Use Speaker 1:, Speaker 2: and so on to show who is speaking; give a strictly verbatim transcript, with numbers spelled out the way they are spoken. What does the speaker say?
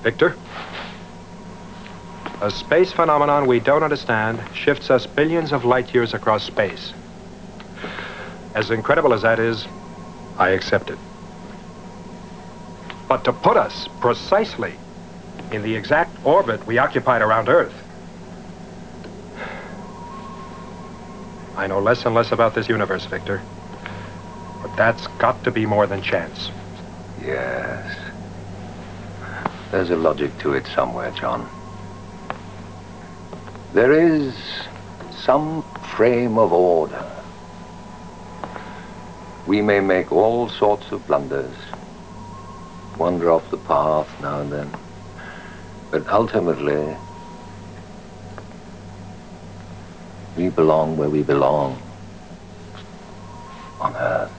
Speaker 1: Victor? A space phenomenon we don't understand shifts us billions of light years across space. As incredible as that is, I accept it. But to put us precisely in the exact orbit we occupied around Earth, I know less and less about this universe, Victor. But that's got to be more than chance.
Speaker 2: Yes. There's a logic to it somewhere, John. There is some frame of order. We may make all sorts of blunders, wander off the path now and then, but ultimately, we belong where we belong, on Earth.